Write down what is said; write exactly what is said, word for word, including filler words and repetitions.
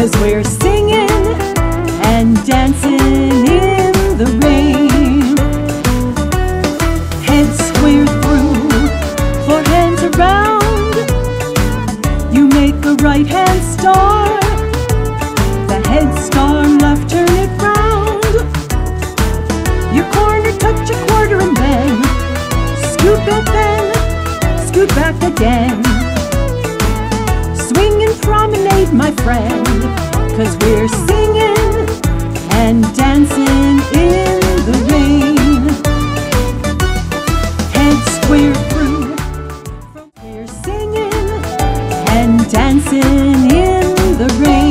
'cause we're singing and dancing in the rain. Heads square through, four hands around. You make a right hand star. The head star left, turn it round. Your corner touch a quarter and then scoot back then, scoot back again. Swing and promenade, my friend, 'cause we're singing and dancing in the rain. Head square through, we're singing and dancing in the rain.